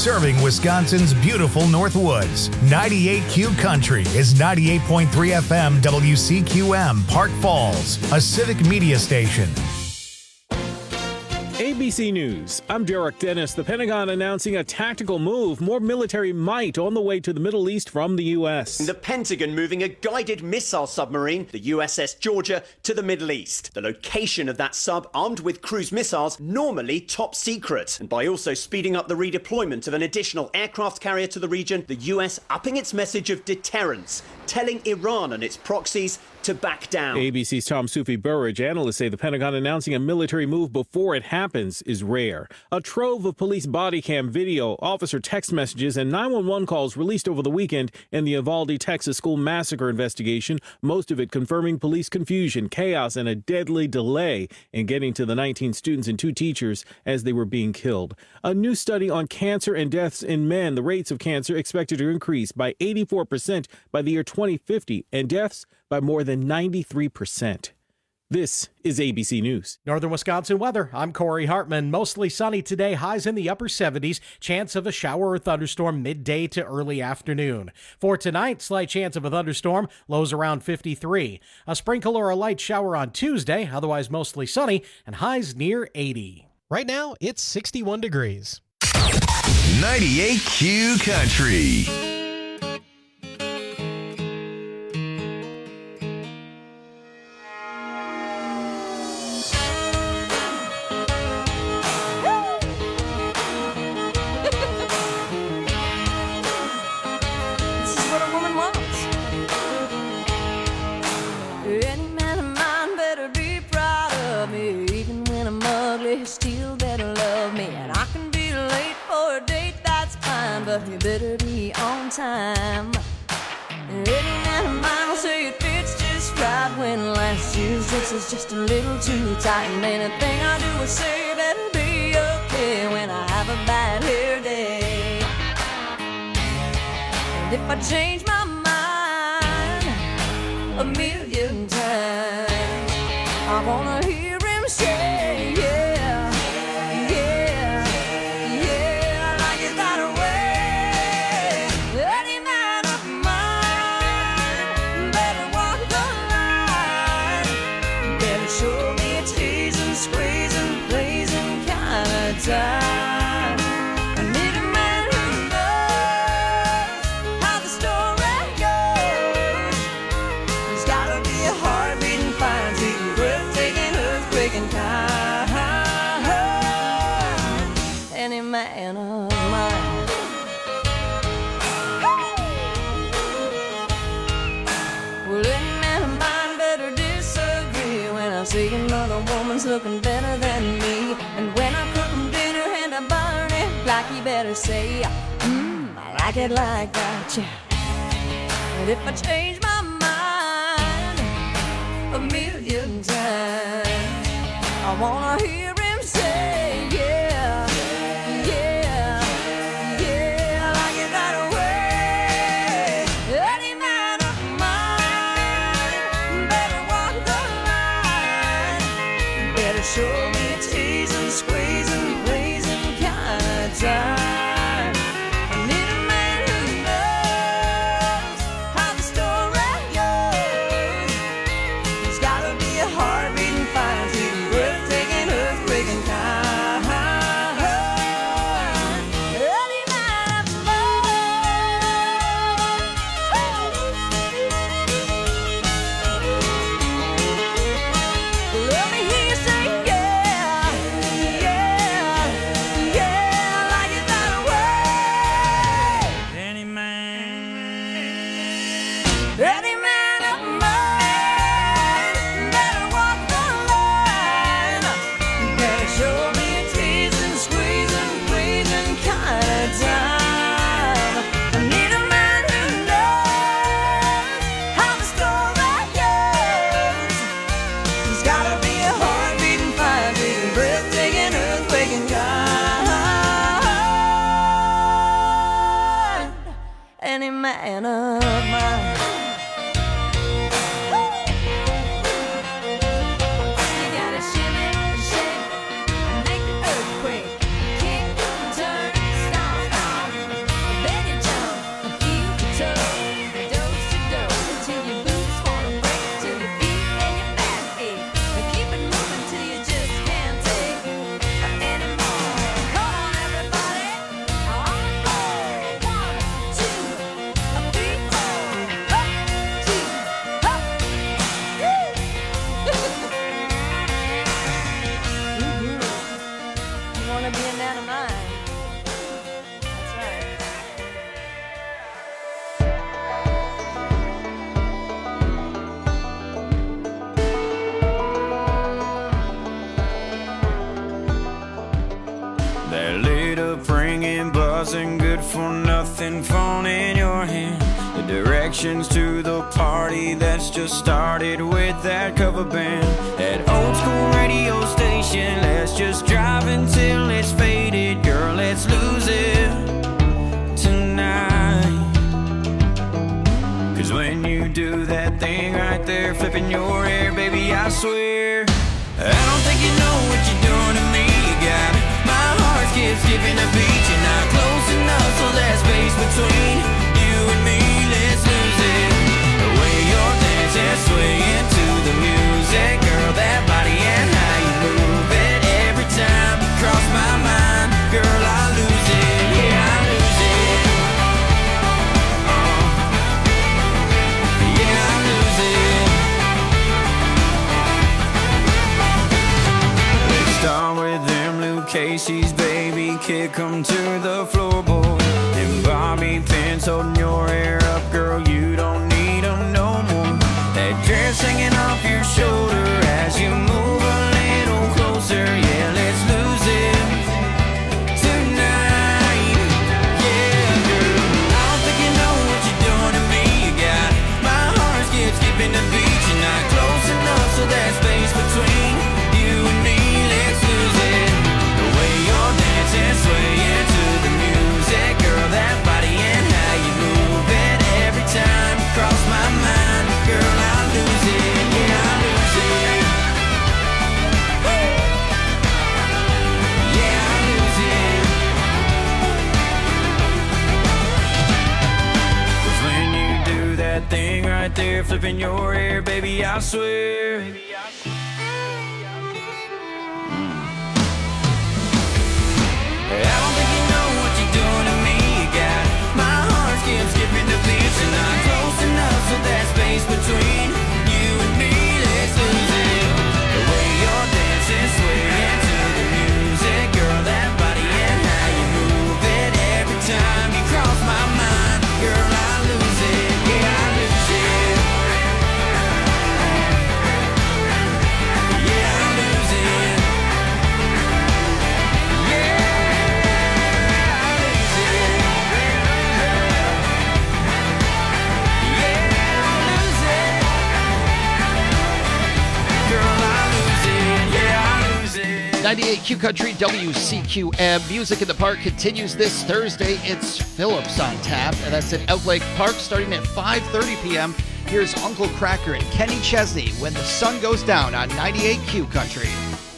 serving Wisconsin's beautiful North Woods. 98Q Country is 98.3 FM WCQM Park Falls, a civic media station. ABC News. I'm Derek Dennis. The Pentagon announcing a tactical move, more military might on the way to the Middle East from the U.S. The Pentagon moving a guided missile submarine, the USS Georgia, to the Middle East. The location of that sub, armed with cruise missiles, normally top secret. And by also speeding up the redeployment of an additional aircraft carrier to the region, the US upping its message of deterrence, telling Iran and its proxies to back down. ABC's Tom Soufi-Burridge. Analysts say the Pentagon announcing a military move before it happens is rare. A trove of police body cam video, officer text messages, and 911 calls released over the weekend in the Uvalde, Texas school massacre investigation, most of it confirming police confusion, chaos, and a deadly delay in getting to the 19 students and 2 teachers as they were being killed. A new study on cancer and deaths in men, the rates of cancer expected to increase by 84% by the year 2050, and deaths by more than 93%. This is ABC News. Northern Wisconsin weather. I'm Corey Hartman. Mostly sunny today, highs in the upper 70s. Chance of a shower or thunderstorm midday to early afternoon. For tonight, slight chance of a thunderstorm, lows around 53. A sprinkle or a light shower on Tuesday, otherwise mostly sunny, and highs near 80. Right now, it's 61 degrees. 98Q Country. But you better be on time. Any man of mine will say it fits just right when last year's dress is just a little too tight. And anything I do or say better be okay when I have a bad hair day. And if I change my mind a million times, I wanna hear him say, yeah. I need a man who knows how the story goes. There's gotta be a heart-beating, fire-beating, breathtaking, earthquaking kind. Any man of mine. Well, any man of mine better disagree when I see another woman's looking better than me. And when I cook them dinner and I burn it, like you better say, I like it like that, yeah. And if I change my mind a million times, I wanna hear him say, yeah, yeah, yeah, I like it that way. Any man of mine better walk the line, better show me a teasing, squeezing, blazing kind of time. I need a man who knows how the story goes. There's gotta be a heart-beating, fire-beating, breathtaking, earthquaking kind. Any man of mine. Let me hear you say, yeah, yeah, yeah, I like it that way. Any man of mine better walk the line. Better show me a teasing, squeezing, pleasing kind of time. I need a man who knows how the story goes. There's gotta be a heart-beating, fire-beating, breathtaking, earthquaking kind. Any man of mine. You gotta shimmy, shake, and make the earthquake. Kick, turn, stomp, dozen good for nothing phone in your hand. The directions to the party that's just started with that cover band. That old school radio station, let's just drive until it's faded. Girl, let's lose it tonight. 'Cause when you do that thing right there, flipping your hair, baby, I swear I don't think you know what you're doing to me. You got my heart skipping a beat. You're not close enough, so that space between you and me, let's lose it. The way you're dancing, swaying to the music, girl, that body and how you move it. Every time you cross my mind, girl, I lose it. Yeah, I lose it. Yeah, I lose it. Let's start with them Luke Casey's, baby, kick 'em to the floorboard. And Bobby pins holding your hair up, girl, you don't need 'em no more. That dress hanging off your shoulder as you move a little closer. Yeah, let's lose it tonight. Yeah, girl, I don't think you know what you're doing to me. You got my heart skipping the beat. You're not close enough, so that space between you and me, let's lose it. The way you're dancing, swaying to the music, girl, that body and how you move it. Every time you cross my mind, girl, I lose it. Yeah, I lose it. Yeah, I lose it. 'Cause when you do that thing right there, flipping your hair, baby, I swear I don't think you know what you're doing to me. You got my heart skipping the beat. You're not close enough, so that space between you and me, let's lose it. The way you're dancing, swaying to the music, girl, that body and how you move it. Every time you cross my mind, girl, I lose it. Yeah, I lose it. Yeah, I lose it. Girl, I lose it. Yeah, I lose it. 98 Q Country WCQM. Music in the Park continues this Thursday. It's Phillips on tap, and that's at Out Lake Park starting at 5:30 p.m. Here's Uncle Cracker and Kenny Chesney, When the Sun Goes Down on 98 Q Country.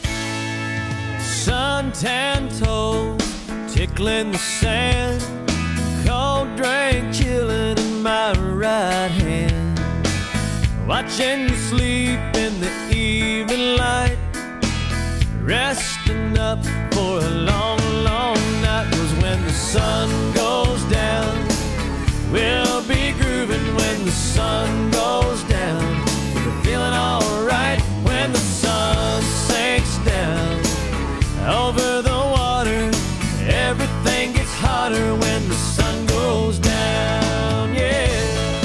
Suntan toes tickling the sand, cold drink chilling in my right hand, watching you sleep in the evening light, resting up for a long, long night. 'Cause when the sun goes down, we'll be grooving. When the sun goes down, we'll be feeling alright. When the sun sinks down over the water, everything gets hotter when the sun goes down, yeah.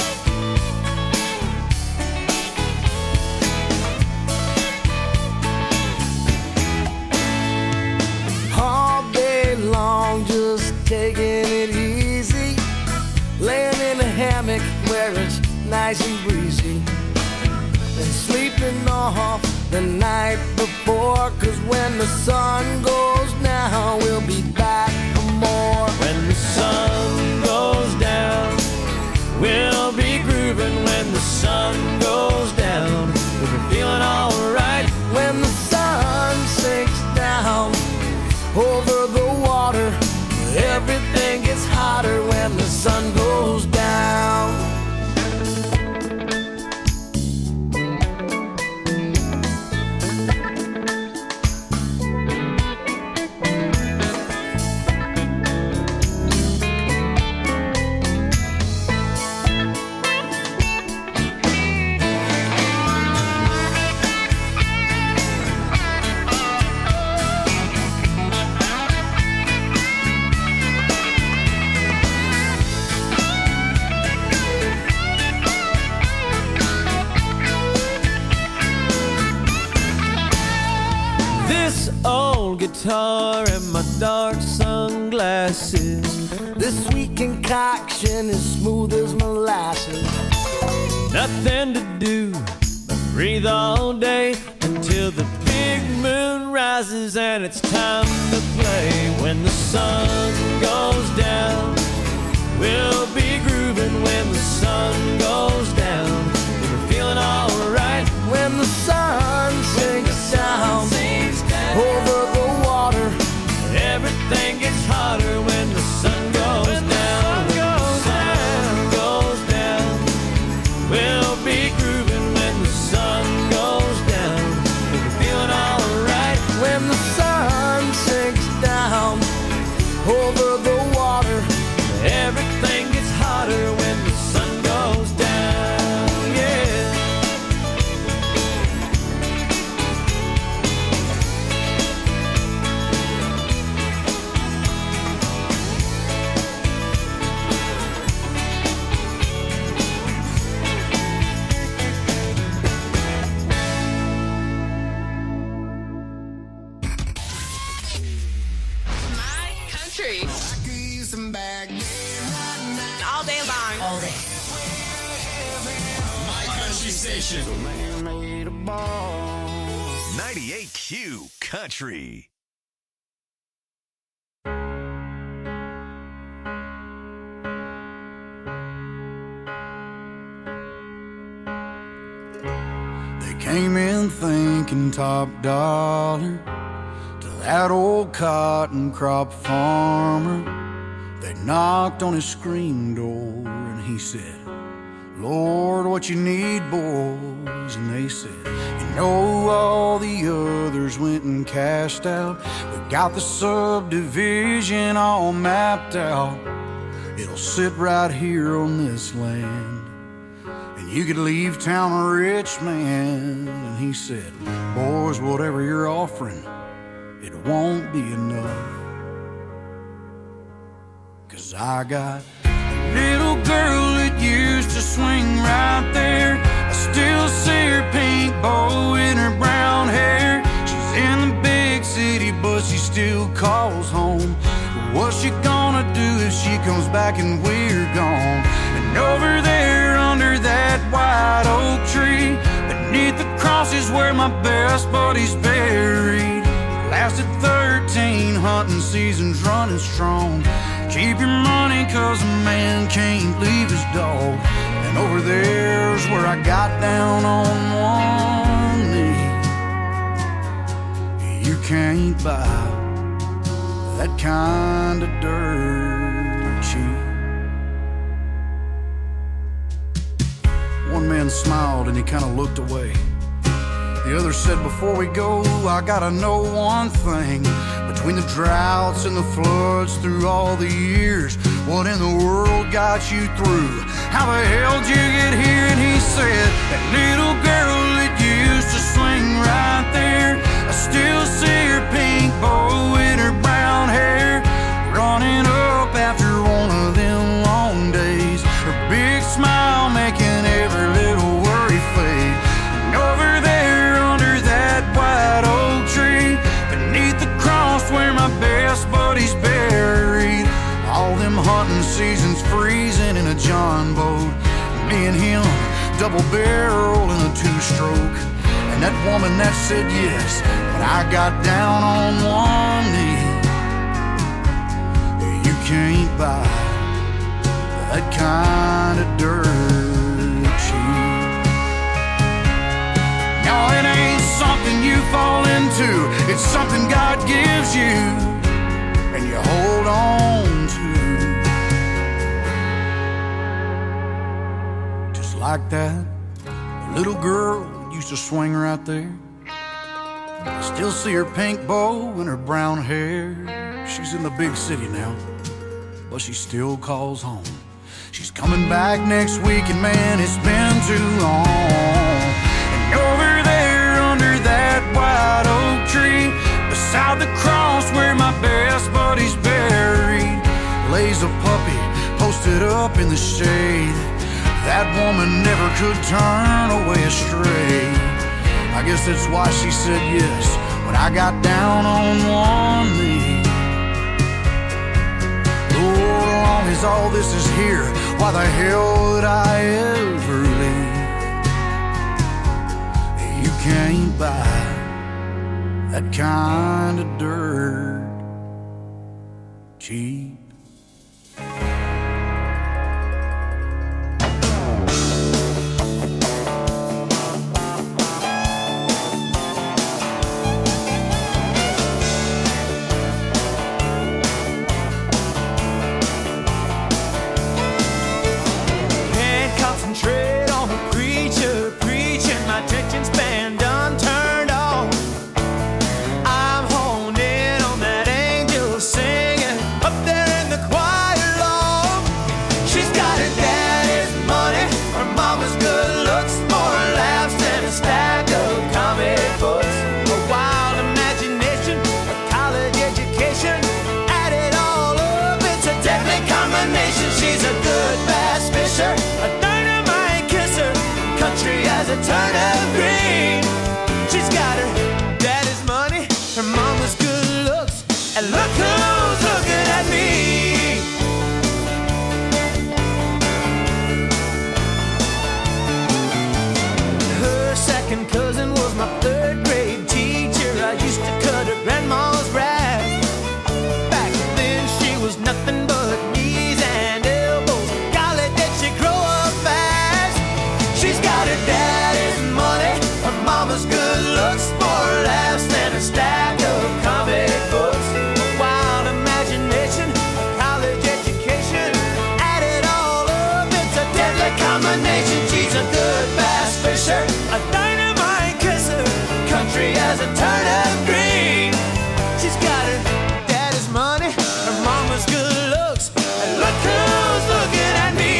All day long, just taking it easy, laying in a hammock where it's nice and breezy, and sleeping off the night before. 'Cause when the sun goes down, we'll be back for more. When the sun goes down, we'll be grooving. When the sun goes down, we'll be feeling alright. When the sun sinks down over the water, everything gets hotter when the sun goes down. This old guitar and my dark sunglasses glasses. This sweet concoction is smooth as molasses. Nothing to do but breathe all day until the big moon rises and it's time to play. When the sun goes down, we'll be grooving. When the sun goes down, we're feeling alright. When the sun sinks down over the water, everything gets hotter when the sun goes down. We'll be grooving when the sun goes down. We're feeling alright. When the sun sinks down over the water, everything gets hotter when the sun goes down. Yeah. All day long. All day. My Country Station. 98Q Country. They came in thinking top dollar to that old cotton crop farmer. They knocked on his screen door and he said, Lord, what you need, boys? And they said, you know, all the others went and cashed out. We got the subdivision all mapped out. It'll sit right here on this land, and you could leave town a rich man. And he said, boys, whatever you're offering, it won't be enough. 'Cause I got a little girl that used to swing right there. I still see her pink bow in her brown hair. She's in the big city, but she still calls home. What's she gonna do if she comes back and we're gone? And over there under that white oak tree, beneath the cross is where my best buddy's buried. Lasted 13 hunting seasons running strong. Keep your money 'cause a man can't leave his dog. And over there's where I got down on one knee. You can't buy that kind of dirt cheap. One man smiled and he kind of looked away. The other said, before we go, I gotta know one thing. Between the droughts and the floods through all the years, what in the world got you through? How the hell did you get here? And he said, that little girl that used to swing right there, I still see her pink bow in her brown hair, running up after one of them long days, her big smile making every little worry fade. And over there under that white oak tree, beneath the cross where my best buddy's buried, all them hunting seasons freezing in a John boat, me and him double barrel in a two-stroke. And that woman that said yes, but I got down on one knee. You can't buy that kind of dirt cheap. No, it ain't something you fall into, it's something God gives you and you hold on to. Just like that little girl used to swing right there. I still see her pink bow and her brown hair. She's in the big city now, but she still calls home. She's coming back next week, and man, it's been too long. And over there under that white oak tree, beside the cross where my best buddy's buried, lays a puppy posted up in the shade. That woman never could turn away astray. I guess that's why she said yes when I got down on one knee. long as all this is here, why the hell would I ever leave? You can't buy that kind of dirt cheap. As a turnip green, she's got her daddy's money, her mama's good looks, and look who's looking at me. Her second cousin was my third grade teacher. I used to cut her grandma's grass. Back then she was nothing but knees and elbows. Golly, did she grow up fast? She's got her daddy's money, her mama's good looks, more laughs than a stack of comic books. A wild imagination, a college education, add it all up, it's a deadly combination. She's a good bass fisher, a dynamite kisser, country as a turnip green. She's got her daddy's money, her mama's good looks, and look who's looking at me.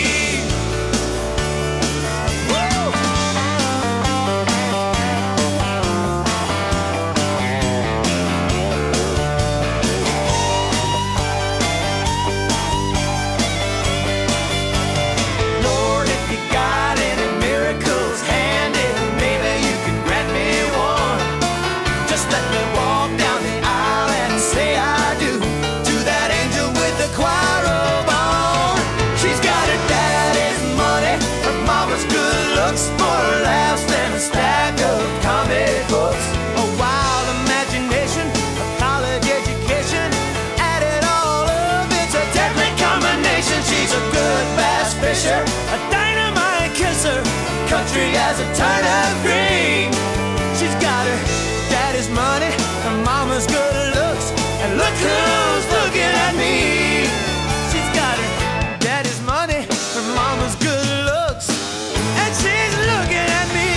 A dynamite kisser, country as a turnip green. She's got her daddy's money, her mama's good looks, and look who's looking at me. She's got her daddy's money, her mama's good looks, and she's looking at me.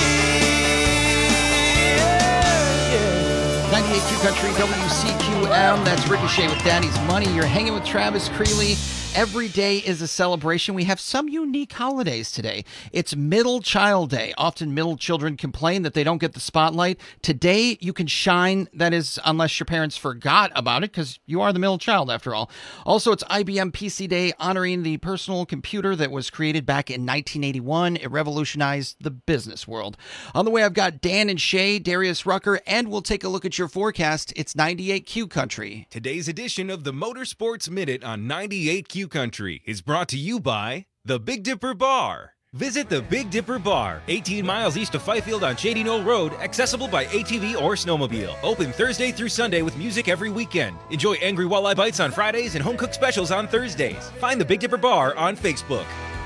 Yeah. 98Q Country, WCQM. That's Ricochet with Daddy's Money. You're hanging with Travis Creeley. Every day is a celebration. We have some unique holidays today. It's Middle Child Day. Often middle children complain that they don't get the spotlight. Today, you can shine. That is, unless your parents forgot about it, because you are the middle child after all. Also, it's IBM PC Day, honoring the personal computer that was created back in 1981. It revolutionized the business world. On the way, I've got Dan and Shay, Darius Rucker, and we'll take a look at your forecast. It's 98Q Country. Today's edition of the Motorsports Minute on 98Q Country is brought to you by the Big Dipper Bar. Visit the Big Dipper Bar, 18 miles east of Fifield on Shady Knoll Road, accessible by ATV or snowmobile. Open Thursday through Sunday with music every weekend. Enjoy Angry Walleye Bites on Fridays and home-cooked specials on Thursdays. Find the Big Dipper Bar on Facebook.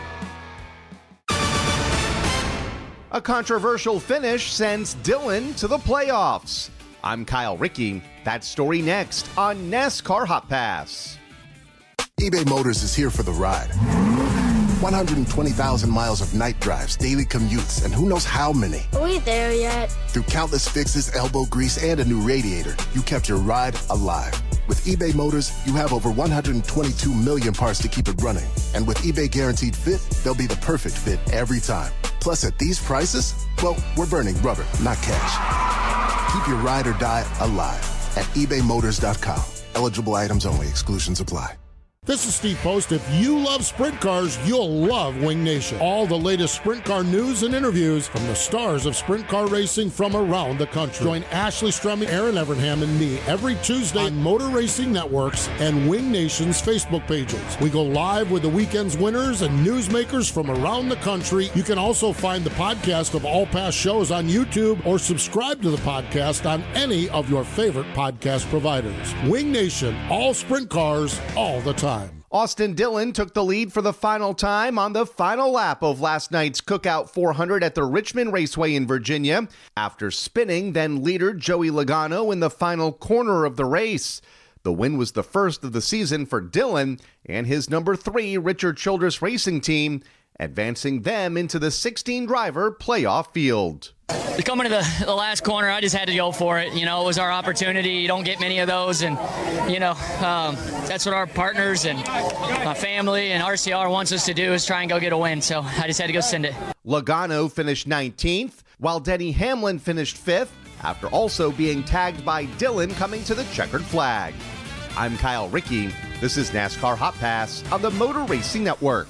A controversial finish sends Dylan to the playoffs. I'm Kyle Rickey. That story next on NASCAR Hot Pass. eBay Motors is here for the ride. 120,000 miles of night drives, daily commutes, and who knows how many. Are we there yet? Through countless fixes, elbow grease, and a new radiator, you kept your ride alive. With eBay Motors, you have over 122 million parts to keep it running. And with eBay Guaranteed Fit, they'll be the perfect fit every time. Plus, at these prices, well, we're burning rubber, not cash. Keep your ride or die alive at ebaymotors.com. Eligible items only. Exclusions apply. This is Steve Post. If you love sprint cars, you'll love Wing Nation. All the latest sprint car news and interviews from the stars of sprint car racing from around the country. Join Ashley Strumming, Aaron Evernham, and me every Tuesday on Motor Racing Networks and Wing Nation's Facebook pages. We go live with the weekend's winners and newsmakers from around the country. You can also find the podcast of all past shows on YouTube or subscribe to the podcast on any of your favorite podcast providers. Wing Nation, all sprint cars, all the time. Austin Dillon took the lead for the final time on the final lap of last night's Cookout 400 at the Richmond Raceway in Virginia. After spinning, then leader Joey Logano in the final corner of the race. The win was the first of the season for Dillon and his number 3 Richard Childress Racing team, advancing them into the 16-driver playoff field. Coming to the last corner, I just had to go for it. You know, it was our opportunity. You don't get many of those, and, you know, that's what our partners and my family and RCR wants us to do, is try and go get a win. So I just had to go send it. Logano finished 19th, while Denny Hamlin finished 5th, after also being tagged by Dillon coming to the checkered flag. I'm Kyle Rickey. This is NASCAR Hot Pass on the Motor Racing Network.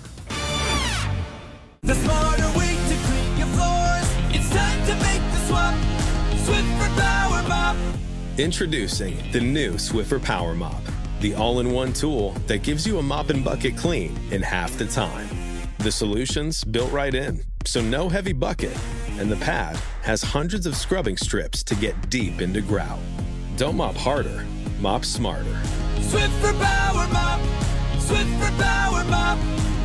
The smarter way to clean your floors. It's time to make the swap. Swiffer Power Mop. Introducing the new Swiffer Power Mop, the all-in-one tool that gives you a mop and bucket clean in half the time. The solution's built right in, so no heavy bucket, and the pad has hundreds of scrubbing strips to get deep into grout. Don't mop harder, mop smarter. Swiffer Power Mop. Swiffer Power Mop.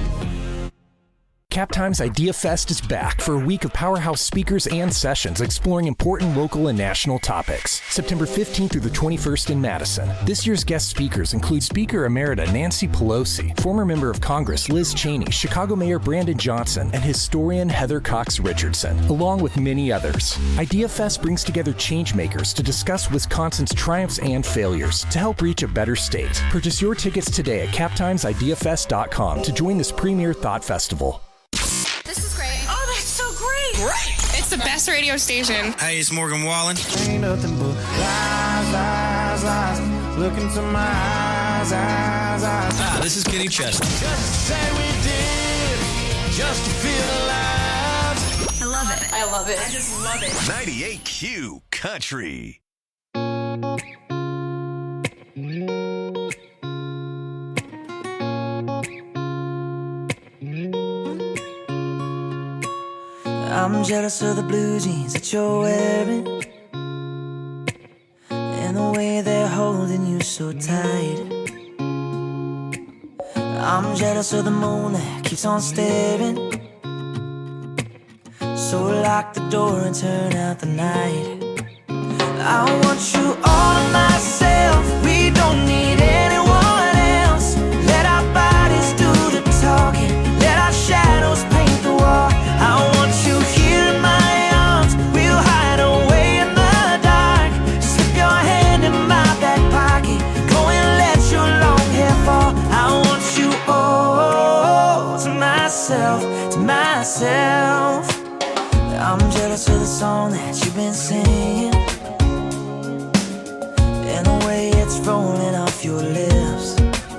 Captime's Idea Fest is back for a week of powerhouse speakers and sessions exploring important local and national topics. September 15th through the 21st in Madison. This year's guest speakers include Speaker Emerita Nancy Pelosi, former member of Congress Liz Cheney, Chicago Mayor Brandon Johnson, and historian Heather Cox Richardson, along with many others. Idea Fest brings together changemakers to discuss Wisconsin's triumphs and failures to help reach a better state. Purchase your tickets today at captimesideafest.com to join this premier thought festival. This is great. Oh, that's so great. Great. It's the best radio station. Hey, it's Morgan Wallen. Ain't nothing but lies, lies, lies. Look into my eyes, eyes, eyes. This is Kenny Chesney. Just to say we did, just to feel alive. I love it. I love it. I just love it. 98Q Country. I'm jealous of the blue jeans that you're wearing and the way they're holding you so tight. I'm jealous of the moon that keeps on staring. So lock the door and turn out the night. I want you all to myself. We don't need anyone else. Let our bodies do the talking. Let our shadows paint the wall. I want you here in my arms. We'll hide away in the dark. Slip your hand in my back pocket. Go and let your long hair fall. I want you all to myself, to myself. I'm jealous of the song that you've been singing and the way it's rolling off your lips.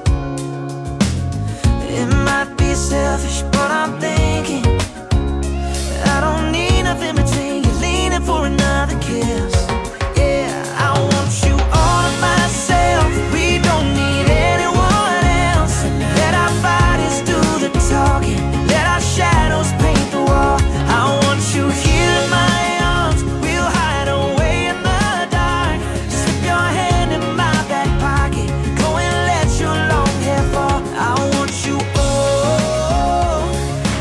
It might be selfish, but I'm thinking I don't need nothing between you, leaning for another kiss. Yeah, I want you all to myself. We don't need anyone else. Let our bodies do the talking. Let our shadows paint the wall. I want you here in my arms. We'll hide away in the dark. Slip your hand in my back pocket. Go and let your long hair fall. I want you all,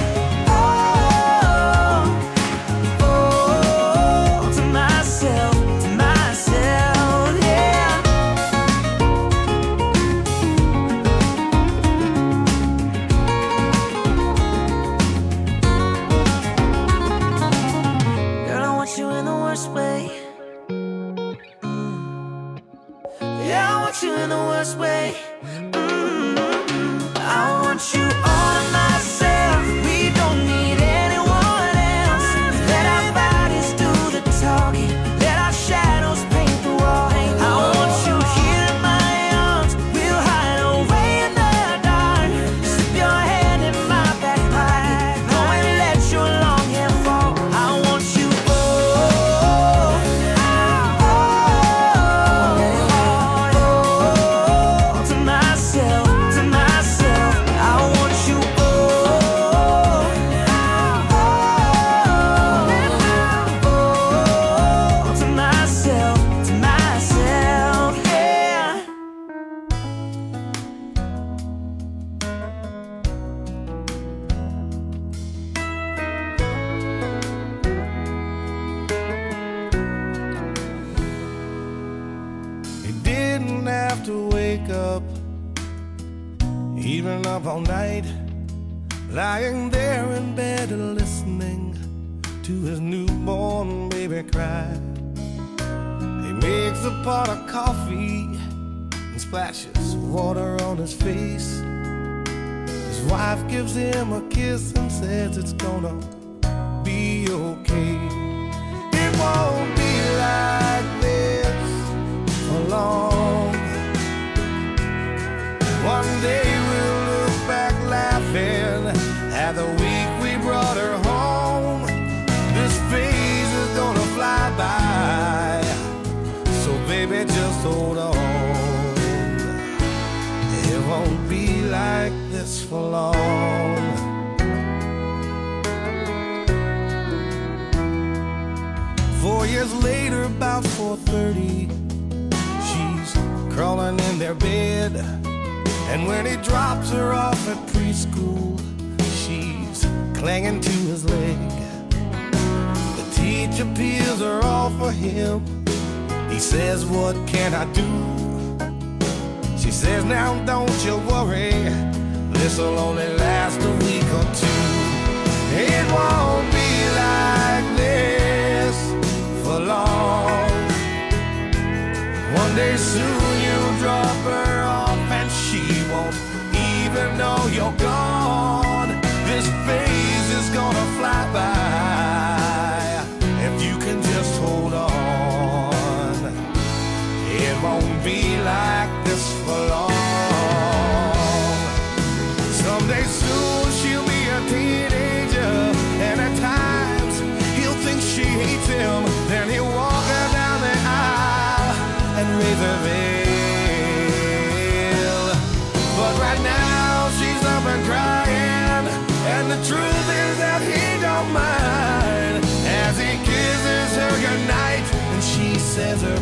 all to myself, yeah. Girl, I want you in the worst way. Yeah, I want you in the worst way. I want you all to myself. We don't need anyone else. Let our bodies do the talking. Let our shadows paint the wall. I want you here in my arms. We'll hide away in the up all night, lying there in bed and listening to his newborn baby cry. He makes a pot of coffee and splashes water on his face. His wife gives him a kiss and says it's gonna be okay. It won't be like this for long. One day we'll look back laughing at the week we brought her home. This phase is gonna fly by, so baby just hold on. It won't be like this for long. 4 years later, about 4:30, she's crawling in their bed. And when he drops her off at preschool, she's clinging to his leg. The teacher peels her off for him. He says, what can I do? She says, now don't you worry, this'll only last a week or two. It won't be like this for long. One day soon you'll drop her off and she won't even know you're gone. This phase is gonna fly by if you can just hold on. It won't be like this for long. Someday soon she'll be a teenager, and at times he'll think she hates him. Then he'll walk her down the aisle and raise her veil. But right now she's up and crying, and the truth is that he don't mind as he kisses her goodnight and she says her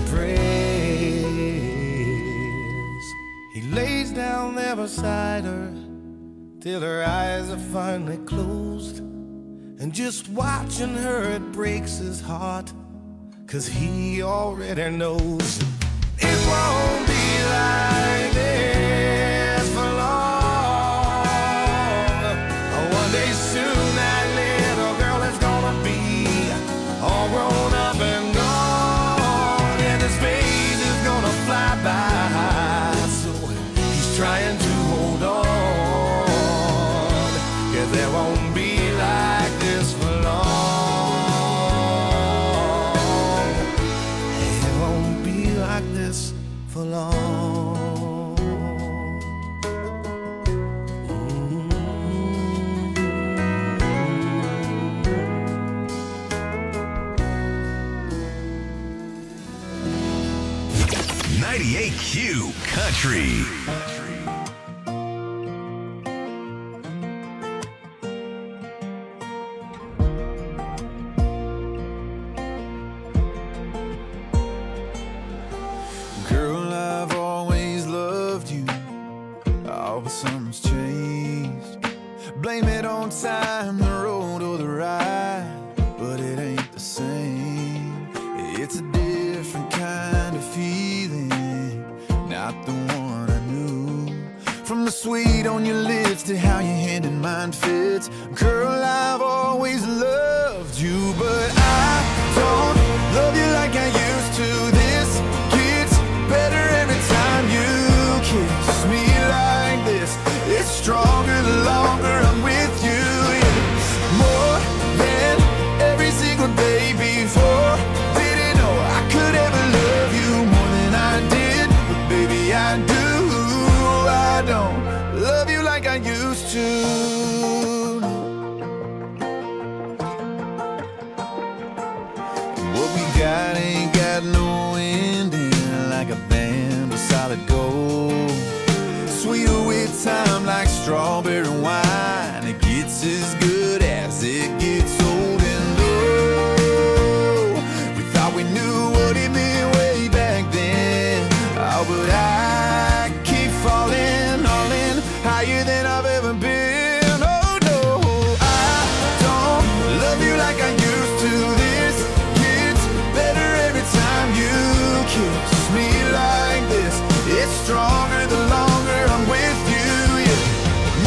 prayers. He lays down there beside her till her eyes are finally closed, and just watching her it breaks his heart, 'cause he already knows it won't be like this for long. One day soon that little girl is gonna be all grown up and gone, and his phase is gonna fly by, so he's trying to hold on, 'cause there won't be like this for long. It won't be like this for long. 98Q Country. Girl, I've always loved you. Oh, but something's changed. Blame it on time, the road or the ride, but it ain't the same. It's a different kind of feeling, not the one I knew. From the sweet on your lips to how your hand in mine fits. Girl, I've always loved you, but I don't love you like I used to. This gets better every time you kiss me like this. It's stronger the longer I'm with you. It's more than every single day before. Didn't know I could ever love you more than I did, but baby I do. I don't love you like I used to. What we got ain't got no ending, like a band of solid gold. Sweeter with time like strawberry wine. It gets as good as it gets old. And oh, we thought we knew what it meant way back then. Oh, but I keep falling all in, higher than I've ever been. Oh no, I don't love you like I used to. This gets better every time you kiss me like this. It's stronger the longer I'm with you. Yeah.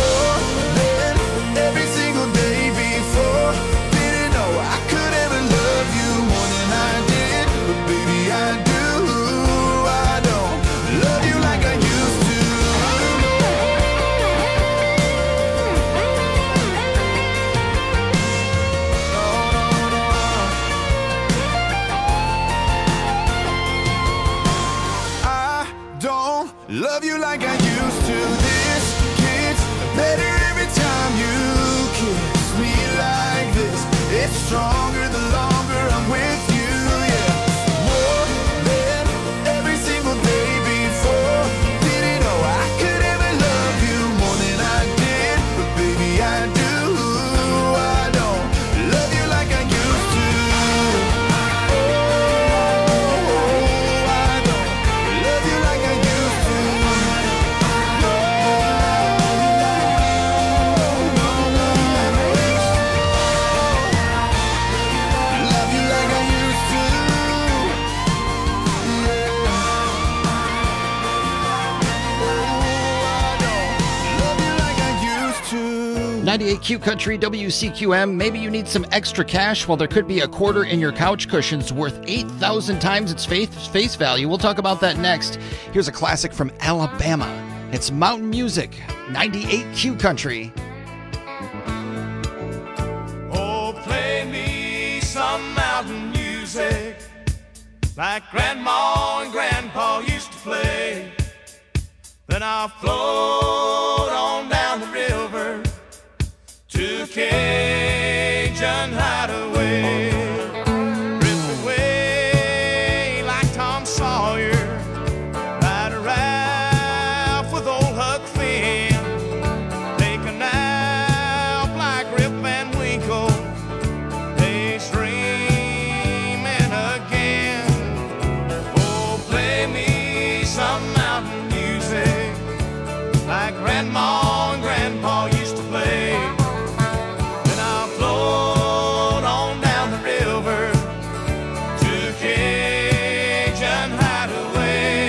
gets stronger the longer I'm with you, yeah. More than every single day before. Didn't know I could ever love you more than I did, but baby I do. I don't love you like I used to. Oh, I don't love you like I used to. No, no, no, love you like I used to. Yeah. Love you like I used to. 98Q Country, WCQM. Maybe you need some extra cash. Well, there could be a quarter in your couch cushions worth 8,000 times its face value. We'll talk about that next. Here's a classic from Alabama. It's Mountain Music, 98Q Country. Oh, play me some mountain music like Grandma and Grandpa used to play. Then I'll float on down the river to Cajun Hideaway. Drift away like Tom Sawyer, ride a raft with old Huck Finn, take a nap like Rip Van Winkle, daydreaming again. Oh, play me some mountain music like Grandma and Grandpa used to play. Then I'll float on down the river to Cajun Hideaway.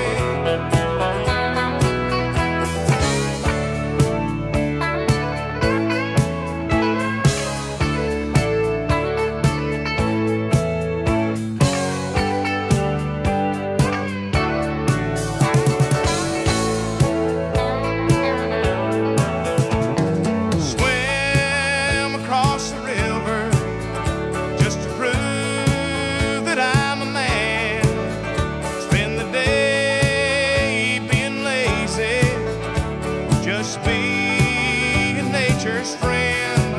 Swim across the river just to prove that I'm a man. Spend the day being lazy, just being nature's friend.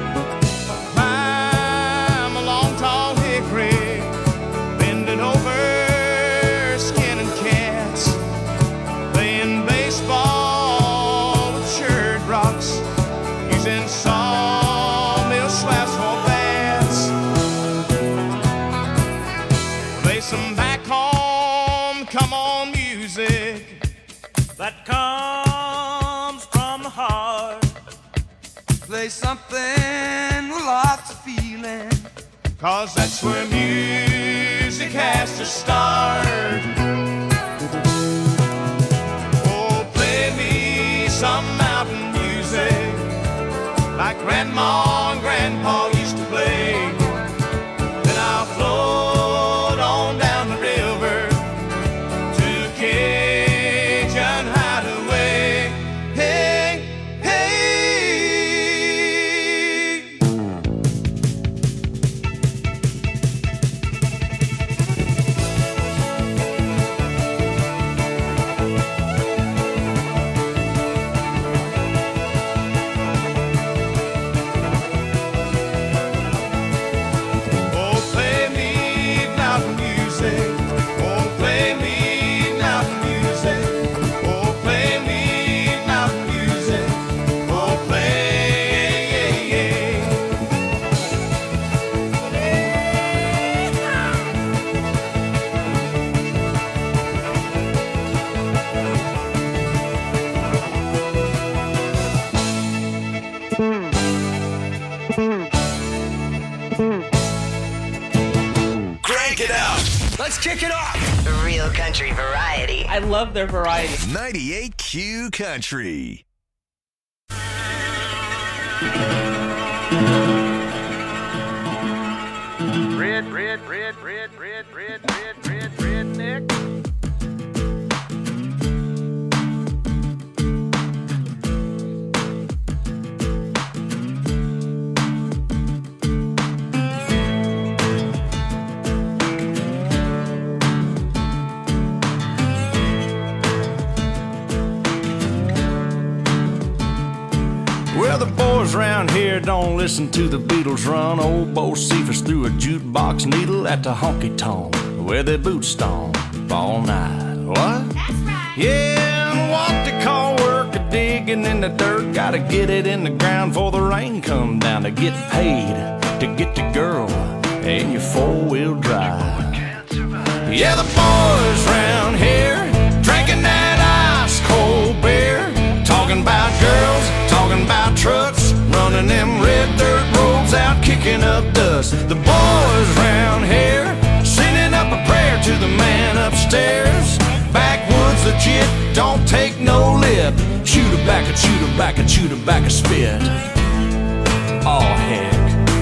Climb a long tall hickory, bending over, skinning cats, playing baseball with shirred rocks, using sawmill slabs for bats. Play some back home, come on music that comes from the heart. Play something with lots of feeling, 'cause that's where music has to start. Oh, play me some mountain music like Grandma and Grandpa used to play. Then I'll float on down the river to Cajun Hideaway. Hey, hey. Oh, play me mountain music. Oh, play me mountain music. Oh, play me mountain music. Oh, play. Crank it up. Let's kick it off. Real country variety. I love their variety. 98Q Country. Redneck. Well, the boys boys round here don't listen to the Beatles run old Bo Cephas through a jukebox needle at the honky-tonk where they boot stomp all night. What? That's right. Yeah, and what they call work a digging in the dirt. Gotta get it in the ground before the rain come down to get paid, to get the girl in your four-wheel drive. Yeah, the boys round here drinking that ice-cold beer, talking about girls, talking about trucks, running them red dirt roads out, kicking up dust. The boys round here sending up a prayer to the man upstairs. Backwoods legit, don't take no lip. Shoot her back and shoot her back and shoot her back a spit. Oh, heck.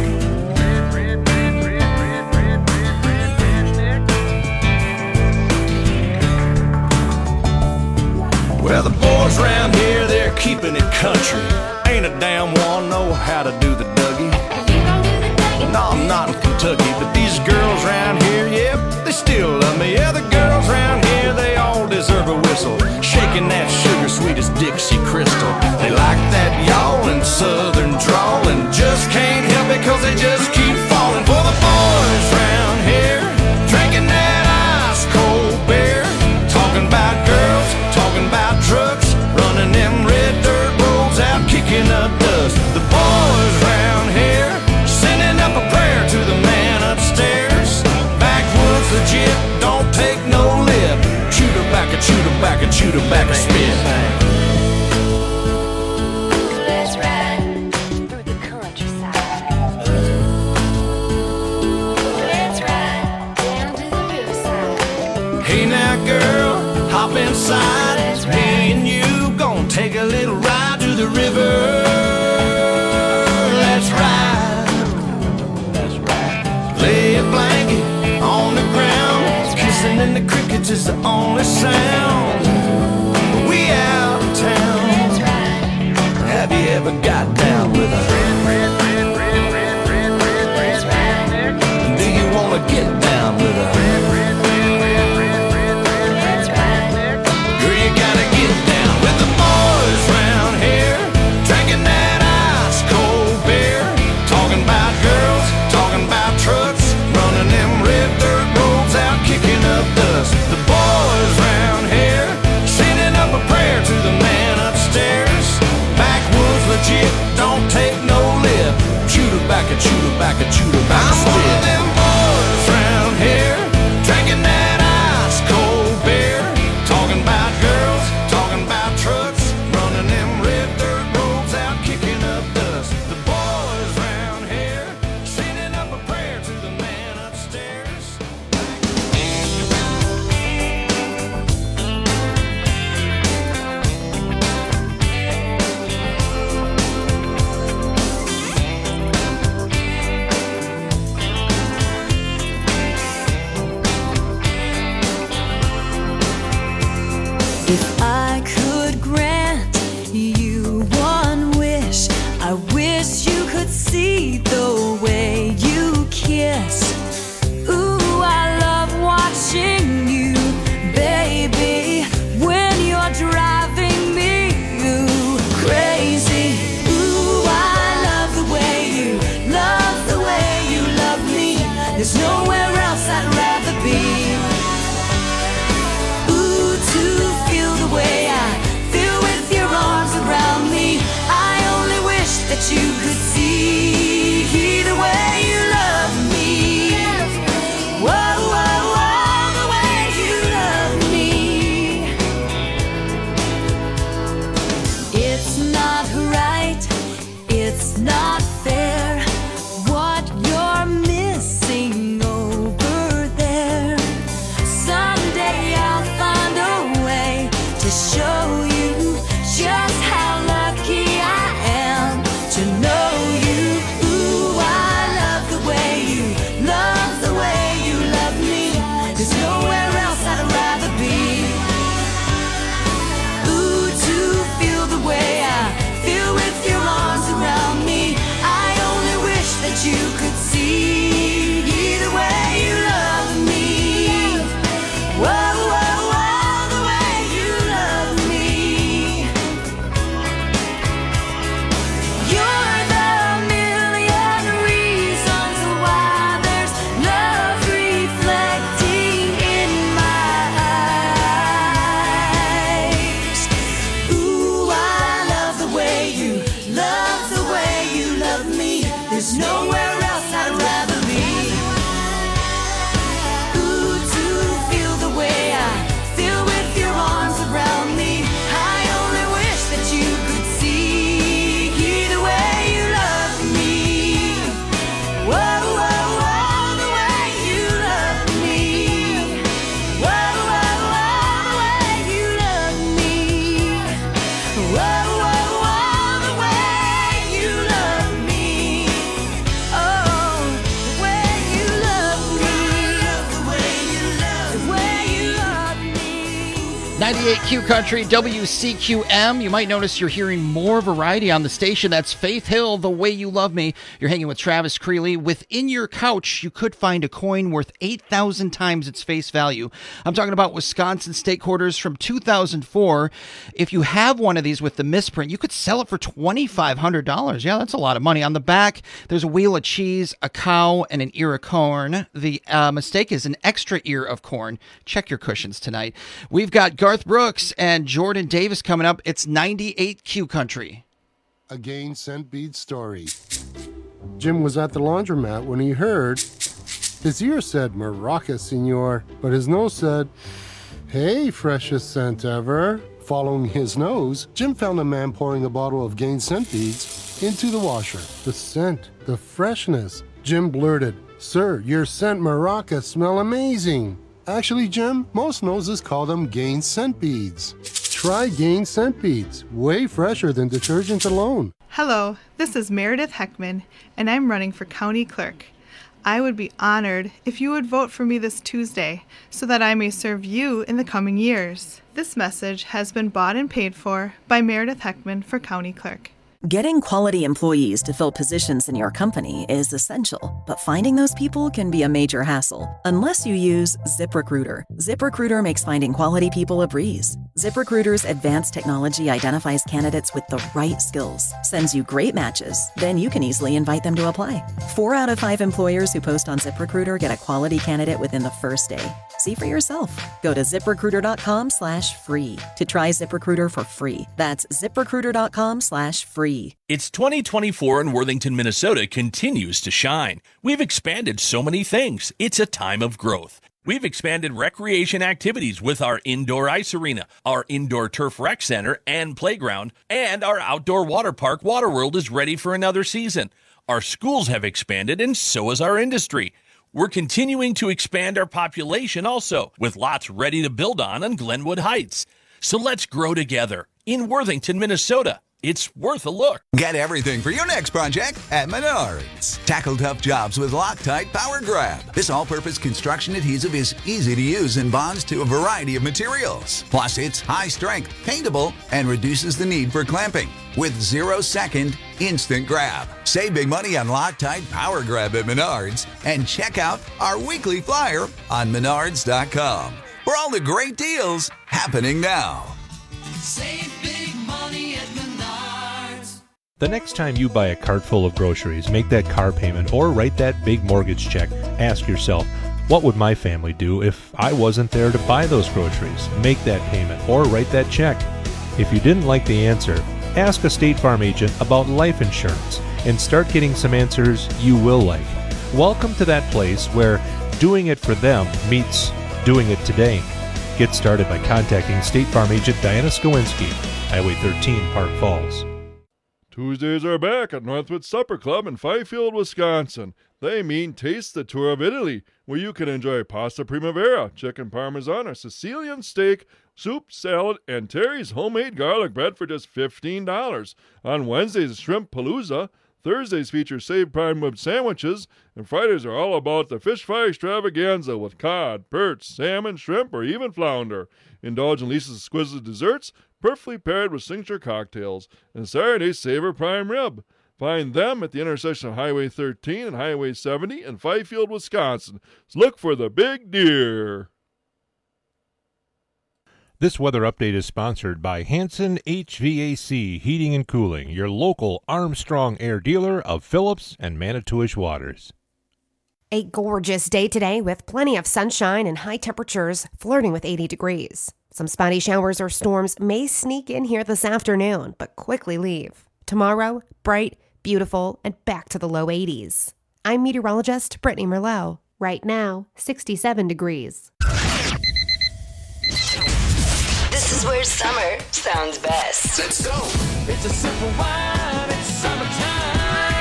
Well, the boys round here, they're keeping it country. Ain't a damn one know how to do the Dougie. No, I'm not in Kentucky, but these girls round here, yep, they still love me. Yeah, the girls round here, they all deserve a whistle, shaking that sugar sweet as Dixie Crystal. They like that yawling southern drawl and just can't help it 'cause they just keep falling for the boys round here, drinking that ice-cold beer, talking about girls, talking about trucks, running them red dirt roads out, kicking up dust. The boys round here sending up a prayer to the man upstairs. Backwoods legit, don't take no lip. Shoot her back and shoot her back and shoot her back a spit. Let's ride through the countryside. Let's ride down to the riverside. Hey now girl, hop inside. Me and you gon' take a little ride to the river. Let's ride. That's right. Lay a blanket on the ground. Kissing in the crickets is the only sound. We out of town. That's right. Have you ever got down with a That's right. Do you wanna get down with a don't take no lip. Shoot her back and shoot her back and shoot her back. I'm one of them boys round here, drinking that ice-cold beer, talking about girls, talking about trucks, running them red dirt roads out, kicking up dust. The boys round here, sending up a prayer to the man upstairs. If I could grant you one wish, I wish you could see the way you kiss. Ooh, I love watching you, baby, when you're driving me crazy. Ooh, I love the way you love me. There's nowhere else I'd rather be. That you could see the way you love me. Whoa, whoa, whoa, the way you love me. It's not right, it's not fair, what you're missing over there. Someday I'll find a way to show you just how lucky I am to know you. Ooh, I love the way you love me. There's nowhere else I'd rather be. Ooh, to feel the way I feel with your arms around me. I only wish that you could see the way you love me. Whoa, whoa, whoa, the way you love me. You're anywhere else I'd rather be. Ooh, to feel the way I feel with your arms around me. I only wish that you could see the way you love me. Whoa, whoa, whoa, the way you love me. Whoa, whoa, whoa, the way you love me. Whoa, whoa, whoa, the way you love me. Oh, the way you love me. The way you love me. The way you love me. 98Q Country, WCQM. You might notice you're hearing more variety on the station. That's Faith Hill, The Way You Love Me. You're hanging with Travis Creeley. Within your couch, you could find a coin worth 8,000 times its face value. I'm talking about Wisconsin State Quarters from 2004. If you have one of these with the misprint, you could sell it for $2,500. Yeah, that's a lot of money. On the back, there's a wheel of cheese, a cow, and an ear of corn. The mistake is an extra ear of corn. Check your cushions tonight. We've got Garth Brooks and Jordan Davis coming up. It's 98Q Country. A Gain Scent Beads story. Jim was at the laundromat when he heard his ear said Maraca, senor, but his nose said, hey, freshest scent ever. Following his nose, Jim found a man pouring a bottle of Gain Scent Beads into the washer. The scent, the freshness. Jim blurted, sir, your scent Maraca smell amazing. Actually, Jim, most noses call them Gain Scent Beads. Try Gain Scent Beads, way fresher than detergent alone. Hello, this is Meredith Heckman, and I'm running for County Clerk. I would be honored if you would vote for me this Tuesday so that I may serve you in the coming years. This message has been bought and paid for by Meredith Heckman for County Clerk. Getting quality employees to fill positions in your company is essential, but finding those people can be a major hassle unless you use ZipRecruiter. ZipRecruiter makes finding quality people a breeze. ZipRecruiter's advanced technology identifies candidates with the right skills, sends you great matches, then you can easily invite them to apply. 4 out of 5 employers who post on ZipRecruiter get a quality candidate within the first day. See for yourself. Go to ZipRecruiter.com/free to try ZipRecruiter for free. That's ZipRecruiter.com/free. It's 2024 and Worthington, Minnesota continues to shine. We've expanded so many things. It's a time of growth. We've expanded recreation activities with our indoor ice arena, our indoor turf rec center and playground, and our outdoor water park, Waterworld, is ready for another season. Our schools have expanded, and so has our industry. We're continuing to expand our population also, with lots ready to build on Glenwood Heights. So let's grow together in Worthington, Minnesota. It's worth a look. Get everything for your next project at Menards. Tackle tough jobs with Loctite Power Grab. This all-purpose construction adhesive is easy to use and bonds to a variety of materials. Plus, it's high strength, paintable, and reduces the need for clamping with 0-second instant grab. Save big money on Loctite Power Grab at Menards and check out our weekly flyer on Menards.com for all the great deals happening now. Save big money at Menards. The next time you buy a cart full of groceries, make that car payment, or write that big mortgage check, ask yourself, what would my family do if I wasn't there to buy those groceries, make that payment, or write that check? If you didn't like the answer, ask a State Farm agent about life insurance and start getting some answers you will like. Welcome to that place where doing it for them meets doing it today. Get started by contacting State Farm agent Diana Skowinski, Highway 13, Park Falls. Tuesdays are back at Northwood Supper Club in Fifield, Wisconsin. They mean Taste the Tour of Italy, where you can enjoy pasta primavera, chicken parmesan, or Sicilian steak, soup, salad, and Terry's homemade garlic bread for just $15. On Wednesdays, Shrimp Palooza. Thursdays feature saved prime rib sandwiches, and Fridays are all about the fish fry extravaganza with cod, perch, salmon, shrimp, or even flounder. Indulge in Lisa's exquisite desserts, perfectly paired with signature cocktails. And Saturdays, savor prime rib. Find them at the intersection of Highway 13 and Highway 70 in Fifield, Wisconsin. So look for the big deer. This weather update is sponsored by Hanson HVAC Heating and Cooling, your local Armstrong Air dealer of Phillips and Manitowish Waters. A gorgeous day today with plenty of sunshine and high temperatures flirting with 80 degrees. Some spotty showers or storms may sneak in here this afternoon, but quickly leave. Tomorrow, bright, beautiful, and back to the low 80s. I'm meteorologist Brittany Merlot. Right now, 67 degrees. This is where summer sounds best. Let's go. It's a simple wine, it's summertime.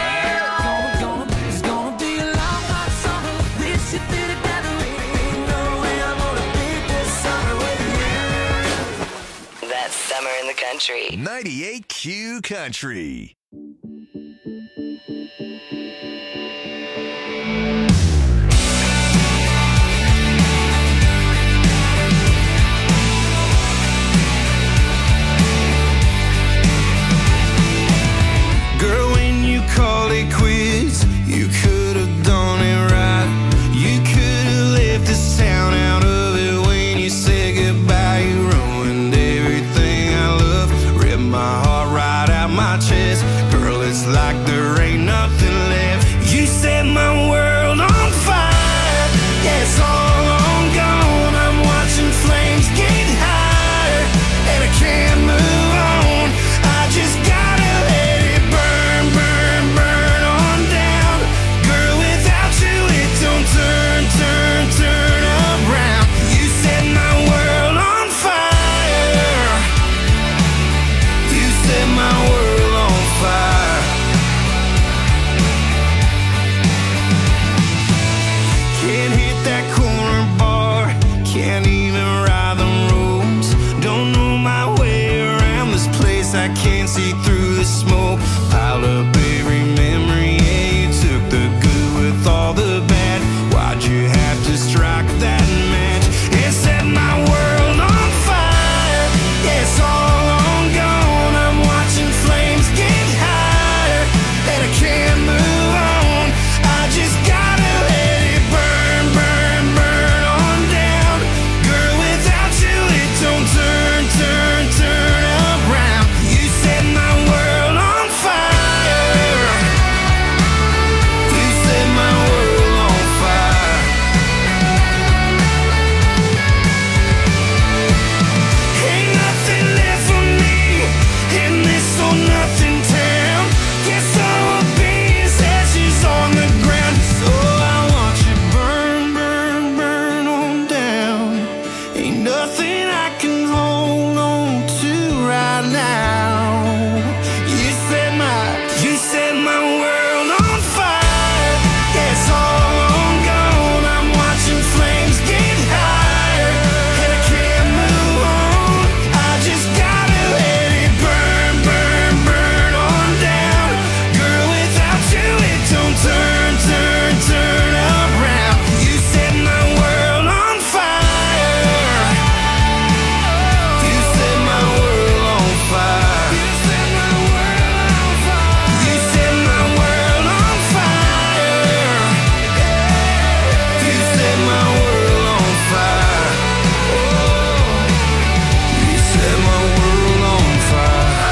It's gonna be a long hot summer. This shit did it better. Ain't no way I'm gonna beat this summer with you. That's summer in the country. 98Q Country. Girl, when you called it quits, you could have done it right. You could have left this town out of it when you said goodbye. You ruined everything I love, ripped my heart right out my chest. Girl, it's like there ain't nothing left. You set my world on fire. Yeah, it's all on gone. I'm watching flames get higher, and I can't move on. I just gotta let it burn, burn, burn on down. Girl, without you it don't turn, turn, turn around. You set my world on fire. You set my world on fire. Can't hit that corner bar, can't even ride the roads. Don't know my way around this place, I can't see through the smoke. Piled up every memory, yeah, you took the good with all the bad. Why'd you have to strike that match? It set my world on fire. Yeah, it's all on gone. I'm watching flames get higher, and I can't move on. I just gotta let it burn, burn, burn on down. Girl, without you it don't turn, turn, turn around. You set my world on fire. You set my world on fire. Ain't nothing left for me in this old nothing town. Guess I will be as ashes on the ground. So I want you burn, burn, burn on down. Ain't nothing I can hold on to right now. You set my world on fire. Yeah, it's all on gone. I'm watching flames get higher, and I can't move on. I just gotta let it burn, burn, burn on down. Girl, without you it don't turn, turn, turn around. You set my world on fire. You set my world on fire. You set my world on fire. You set my world on fire. You set my world on fire. You set my world on fire.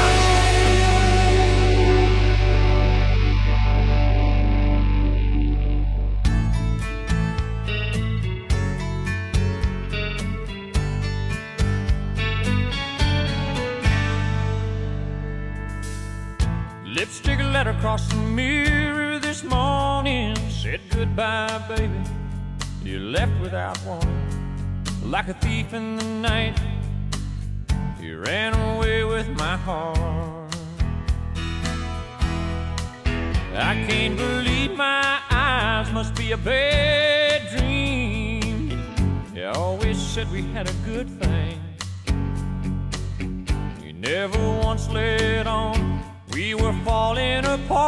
Lipstick letter across the mirror this morning. Said goodbye, baby. You left without warning. Like a thief in the night, you ran away with my heart. I can't believe my eyes, must be a bad dream. You always said we had a good thing. You never once let on we were falling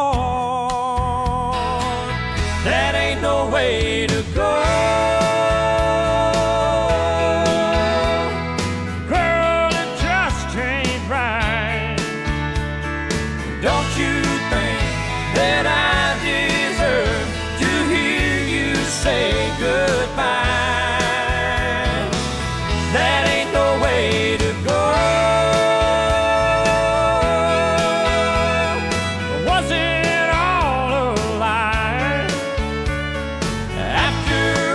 apart. That ain't no way to go. Girl, it just ain't right. Don't you think that I deserve to hear you say goodbye? That ain't no way to go. Was it all a lie? After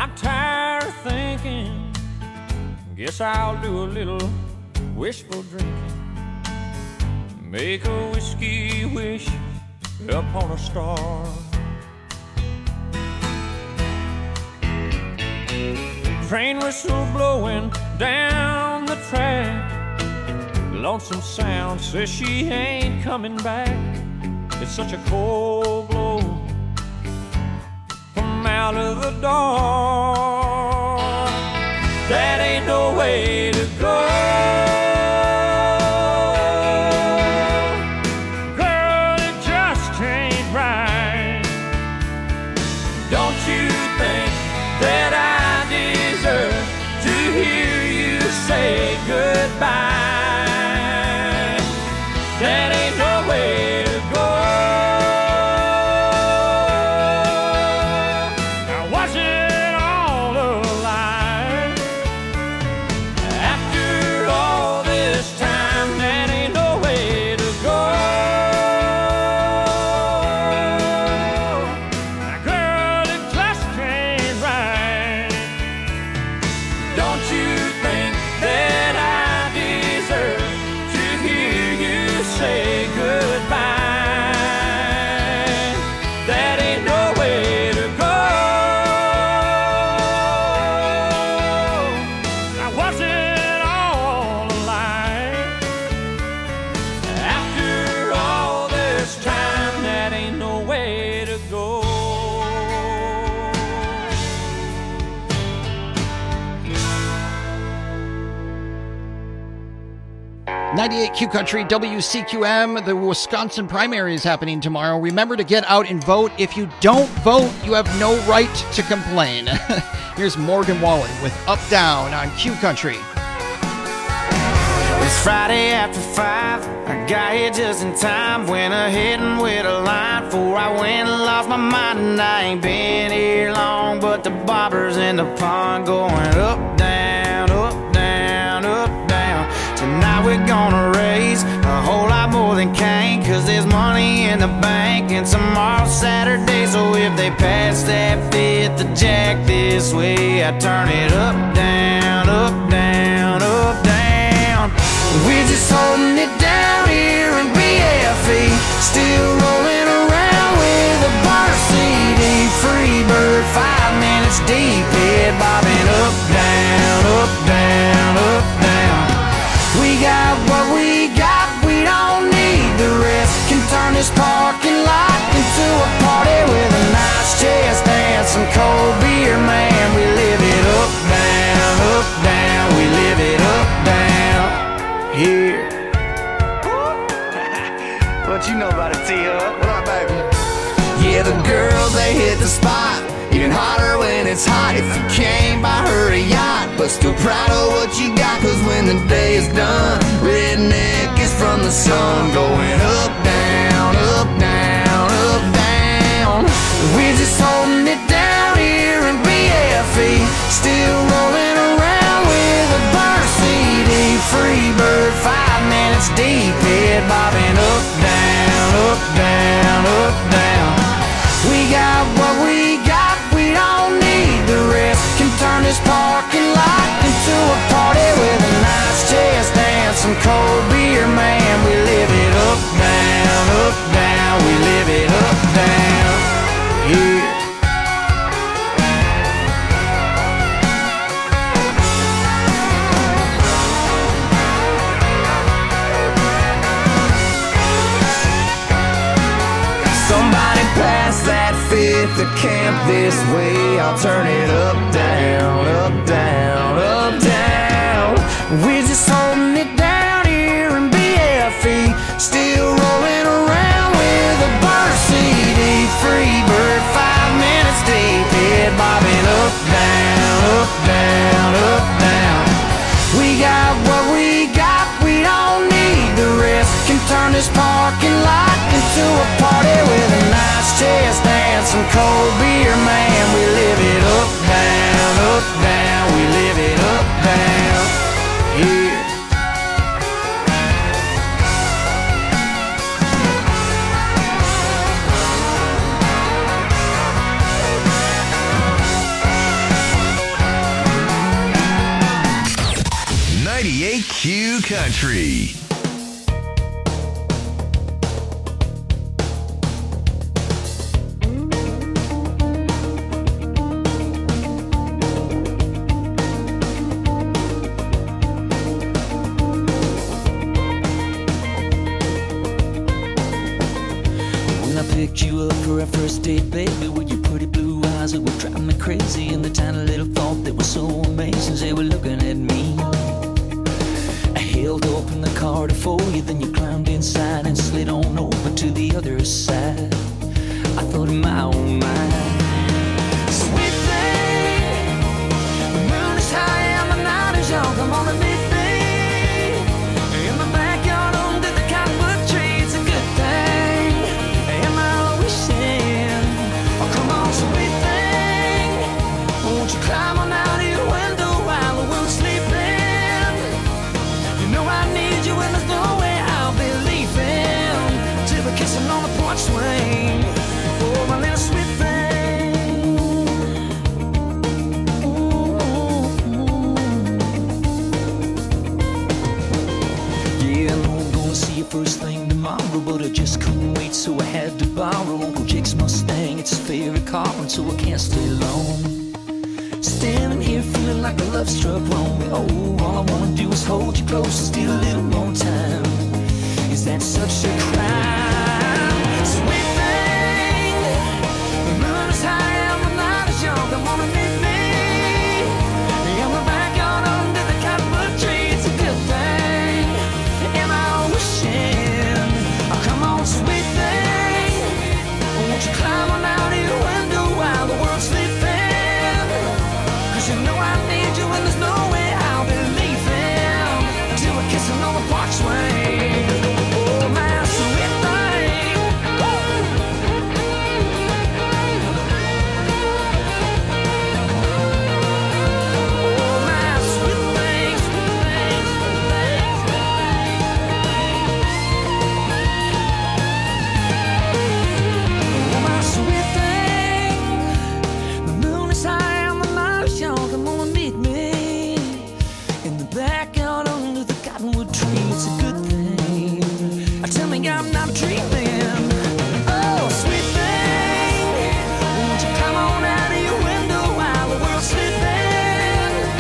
I'm tired of thinking. Guess I'll do a little wishful drinking. Make a whiskey wish upon a star. Train whistle blowing down the track. Lonesome Sound says she ain't coming back. It's such a cold blow from out of the dark. That ain't no way to go. Girl, it just ain't right. Don't you think that I deserve to hear you say goodbye? That ain't no way to go. Now was it all a lie? After all this time, that ain't no way to go. Now girl, it just ain't right. Don't you think that I deserve to hear you say goodbye? That ain't no way to go. Now was it all a lie? After all this time, that ain't no way to go. 98 Q Country, WCQM. The Wisconsin primary is happening tomorrow. Remember to get out and vote. If you don't vote, you have no right to complain. Here's Morgan Wallen with Up Down on Q Country. It's Friday after 5. I got here just in time. Went ahead and with a line before I went and lost my mind. And I ain't been here long, but the bobbers in the pond going up, down, up, down, up, down. Tonight we're gonna raise a whole lot more than Cain, 'cause there's money in the bank and tomorrow's Saturday. So if they pass that fifth of Jack this way, I turn it up, down, up, down, up, down. We're just holding it down here in BFE, still rolling around with a bar CD. Free bird, 5 minutes deep, head bobbing up, down, up, down, up, down. We got what we got, we don't need the rest. Can turn this parking lot into a party with a nice chest and some cold beer, man. We live it up, down, we live it up, down here. What you know about it, T-Hub? What up, baby? Yeah, the girls, they hit the spot. Even hotter when it's hot. If you can't buy her a yacht, but still proud of what you got, 'cause when the day is done, redneck is from the sun. Going up, down, up, down, up, down. We're just holding it down here in BFE, still rolling around with a burn CD. Free bird, 5 minutes deep, head bobbing up, down, up, down, up, down. We got what we got, we don't need the rest. Can turn this parking lot into a party with a nice chest and some cold beer, man. We live it up, down, we live it up, down here. Somebody pass that fifth to camp this way. I'll turn it up, down, up, down, up, down. We're just holding it down here in BFE, still rolling around with a burn CD. Free bird, 5 minutes deep, head bobbing up, down, up, down, up, down. We got what we got, we don't need the rest. Can turn this parking lot into a party with a nice chest and some cold beer, man. We live it up, down, we live it up, down here. Country. Picked you up for our first date, baby, with your pretty blue eyes that would drive me crazy, and the tiny little thought that was so amazing, they were looking at me. I held open the car to for you, then you climbed inside and slid on over to the other side. I thought in my own mind, sweet thing, the moon is high and the night is young, come on and meet me in the backyard under the cottonwood tree. It's a good thing. Won't you climb on out of your window while the world's sleeping? You know I need you and there's no way I'll be leaving till we're kissing on the porch swing. Oh, my little sweet thing. Yeah, I know I'm gonna see you first thing tomorrow, but I just couldn't wait, so I had to borrow Uncle Jake's Mustang. It's his favorite car, and so I can't stay long. Standing here feeling like a love struck wrong. Oh, all I wanna do is hold you close and steal a little more time. Is that such a crime?